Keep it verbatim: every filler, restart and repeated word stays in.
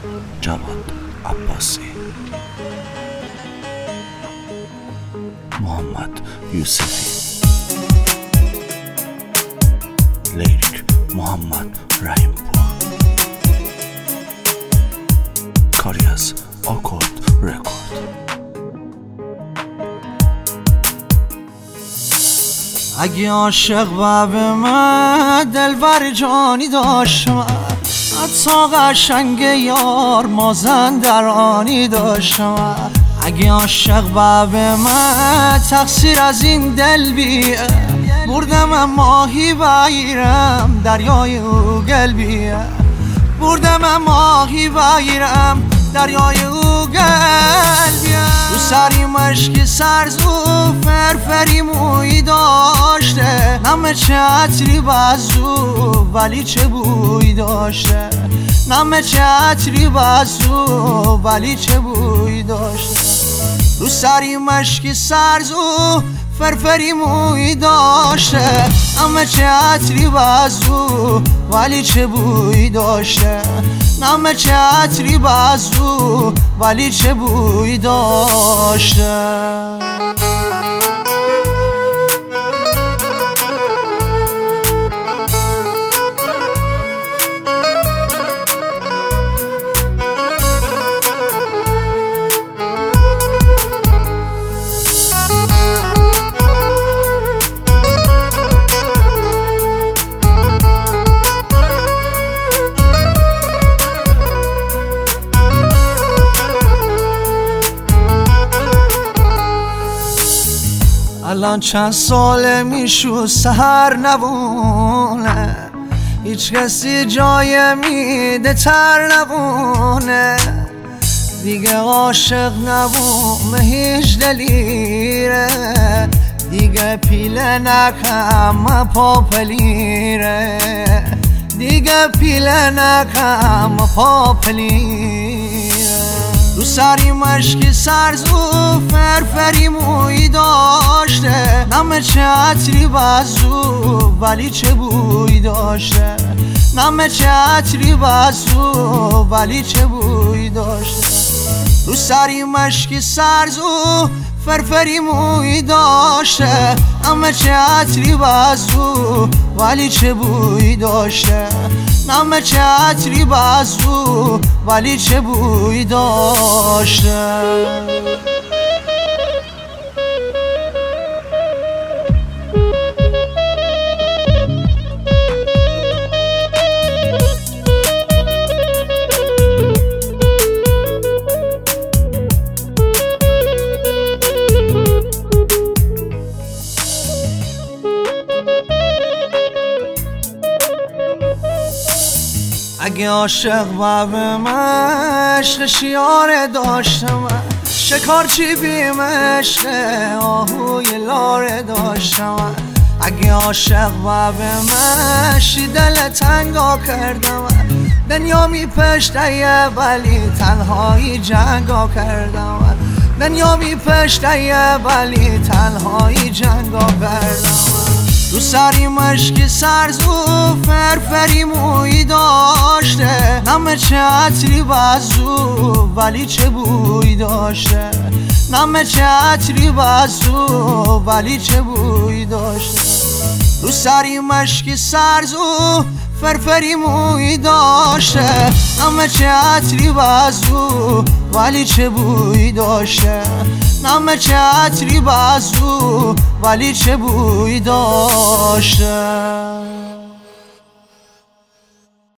جواد عباسی، محمد یوسفی، لیریک محمد رحیم‌پور، کاری از آکورد رکورد. اگه عاشق و به من دلبر جانی داشت، من حتی قشنگ یار مازندرانی داشت، من اگه عاشق و به من تقصیر از این دل بیه، بردم ماهی بگیرم دریای او گل بیه، بردم ماهی بگیرم دریای او گل بیه. رو سری مشکی سرزو فرفری موی داشته، نمه چه عطری بزو ولی چه بوی داشته، نمه چه عطری بزو ولی چه بوی داشته. رو سری مشکی سرزو فرفری موی داشته، نمه چه عطری بزو ولی چه بوی داشته، نمه چه عطری بزو ولی چه بوی داشته. الان چند ساله میشو سهر نبونه، هیچ کسی جای میده تر نبونه، دیگه عاشق نبومه هیچ دلیره، دیگه پیله نکم پا پلیره، دیگه پیله نکم پا پلیره. رو سری مشکی سرزو فرفری موی داشته، نمه چه عطری بزو ولی چه بوی داشته، نمه چه عطری بزو ولی چه بوی داشته. رو سری مشکی سرزو فرفری موی داشته، نمه چه عطری بزو ولی چه بوی داشته، نمه چه عطری بزو ولی چه بوی داشته. اگه عاشق و به من عشق شیاره داشتم، شکارچی بیم عشق آهوی لاره داشتم، اگه عاشق و به من شی دل تنگا کردم، دنیا می پشته ولی تنهایی جنگا کردم، دنیا می پشته ولی تنهایی جنگا کردم. رو سری مشکی سرزو فرفری موی داشته، نمه چه عطری بزو ولی چه بوی داشته، نمه چه عطری بزو ولی چه بوی داشته. رو سری مشکی سرزو فرفری موی داشته، نمه چه عطری بزو ولی چه بوی داشته، نمه چه عطری بزو ولی چه بوی داشته.